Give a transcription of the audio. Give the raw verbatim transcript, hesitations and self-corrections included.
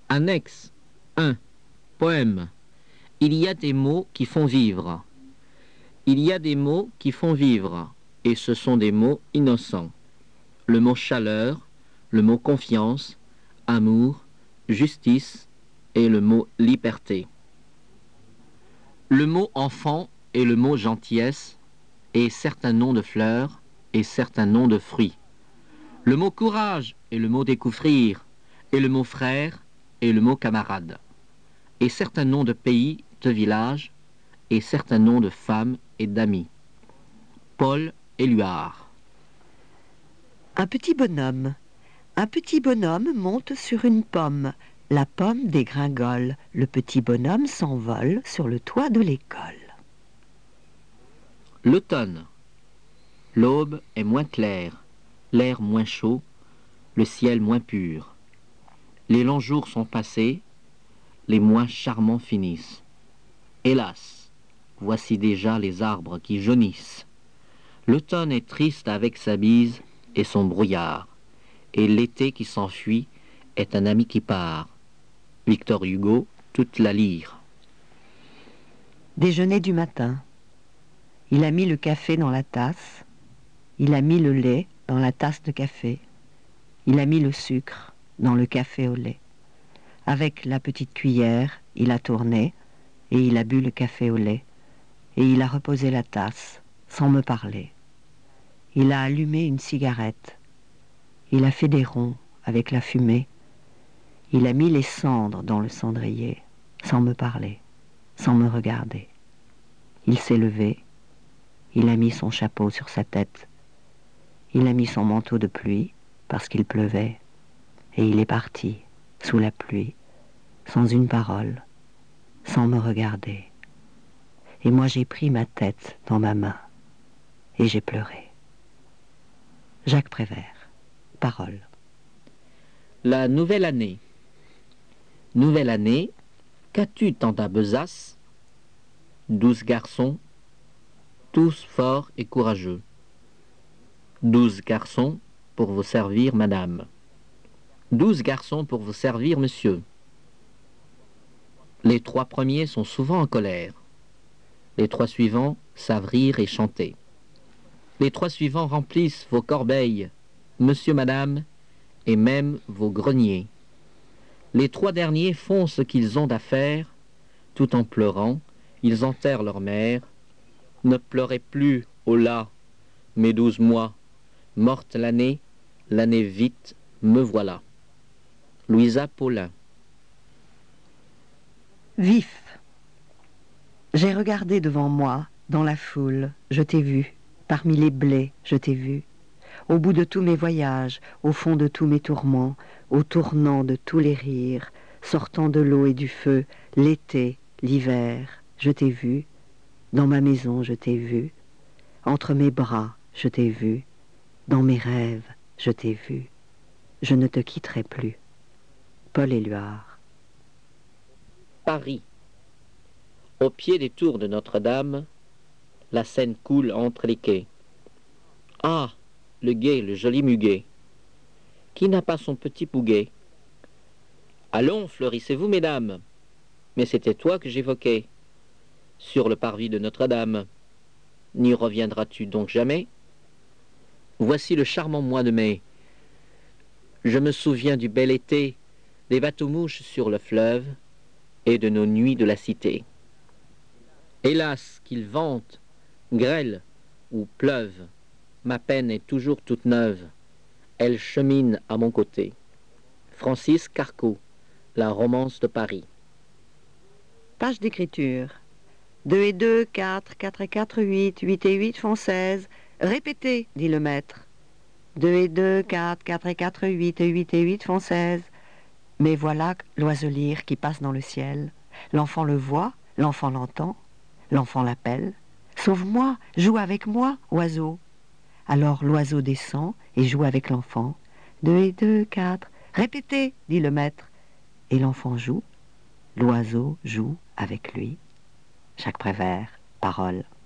Annexe un. Poème. Il y a des mots qui font vivre. Il y a des mots qui font vivre, et ce sont des mots innocents. Le mot chaleur, le mot confiance, amour, justice et le mot liberté. Le mot enfant et le mot gentillesse et certains noms de fleurs et certains noms de fruits. Le mot courage et le mot découvrir et le mot frère et le mot camarade. Et certains noms de pays, de villages et certains noms de femmes et d'amis. Paul Éluard. Un petit bonhomme. Un petit bonhomme monte sur une pomme. La pomme dégringole. Le petit bonhomme s'envole sur le toit de l'école. L'automne. L'aube est moins claire, l'air moins chaud, le ciel moins pur. Les longs jours sont passés, les mois charmants finissent. Hélas, voici déjà les arbres qui jaunissent. L'automne est triste avec sa bise et son brouillard, et l'été qui s'enfuit est un ami qui part. Victor Hugo, toute la lyre. Déjeuner du matin. Il a mis le café dans la tasse. Il a mis le lait dans la tasse de café. Il a mis le sucre dans le café au lait. Avec la petite cuillère, il a tourné et il a bu le café au lait. Et il a reposé la tasse sans me parler. Il a allumé une cigarette. Il a fait des ronds avec la fumée. Il a mis les cendres dans le cendrier sans me parler, sans me regarder. Il s'est levé. Il a mis son chapeau sur sa tête. Il a mis son manteau de pluie parce qu'il pleuvait. Et il est parti sous la pluie, sans une parole, sans me regarder. Et moi j'ai pris ma tête dans ma main et j'ai pleuré. Jacques Prévert. Parole. La nouvelle année. Nouvelle année, qu'as-tu dans ta besace? Douze garçons, tous forts et courageux. Douze garçons pour vous servir, madame. Douze garçons pour vous servir, monsieur. Les trois premiers sont souvent en colère. Les trois suivants savent rire et chanter. Les trois suivants remplissent vos corbeilles, monsieur, madame, et même vos greniers. Les trois derniers font ce qu'ils ont à faire, tout en pleurant, ils enterrent leur mère. Ne pleurez plus, oh là, mes douze mois, morte l'année, l'année vite, me voilà. Louisa Paulin. Vif. J'ai regardé devant moi, dans la foule, je t'ai vu, parmi les blés, je t'ai vu. Au bout de tous mes voyages, au fond de tous mes tourments, au tournant de tous les rires, sortant de l'eau et du feu, l'été, l'hiver, je t'ai vu. Dans ma maison, je t'ai vu. Entre mes bras, je t'ai vu. Dans mes rêves, je t'ai vu. Je ne te quitterai plus. Paul Éluard. Paris. Au pied des tours de Notre-Dame, la Seine coule entre les quais. Ah, le gai, le joli muguet. Qui n'a pas son petit bouguet? Allons, fleurissez-vous, mesdames. Mais c'était toi que j'évoquais. Sur le parvis de Notre-Dame. N'y reviendras-tu donc jamais? Voici le charmant mois de mai. Je me souviens du bel été, des bateaux-mouches sur le fleuve et de nos nuits de la cité. Hélas, qu'il vente, grêle ou pleuve, ma peine est toujours toute neuve. Elle chemine à mon côté. Francis Carco, La romance de Paris. Page d'écriture. Deux et deux, quatre, quatre et quatre, huit, huit et huit font seize. Répétez, dit le maître. Deux et deux, quatre, quatre et quatre, huit et huit et huit font seize. Mais voilà l'oiselire qui passe dans le ciel. L'enfant le voit, l'enfant l'entend, l'enfant l'appelle. Sauve-moi, joue avec moi, oiseau. Alors l'oiseau descend et joue avec l'enfant. Deux et deux, quatre. Répétez, dit le maître. Et l'enfant joue. L'oiseau joue avec lui. Jacques Prévert, parole.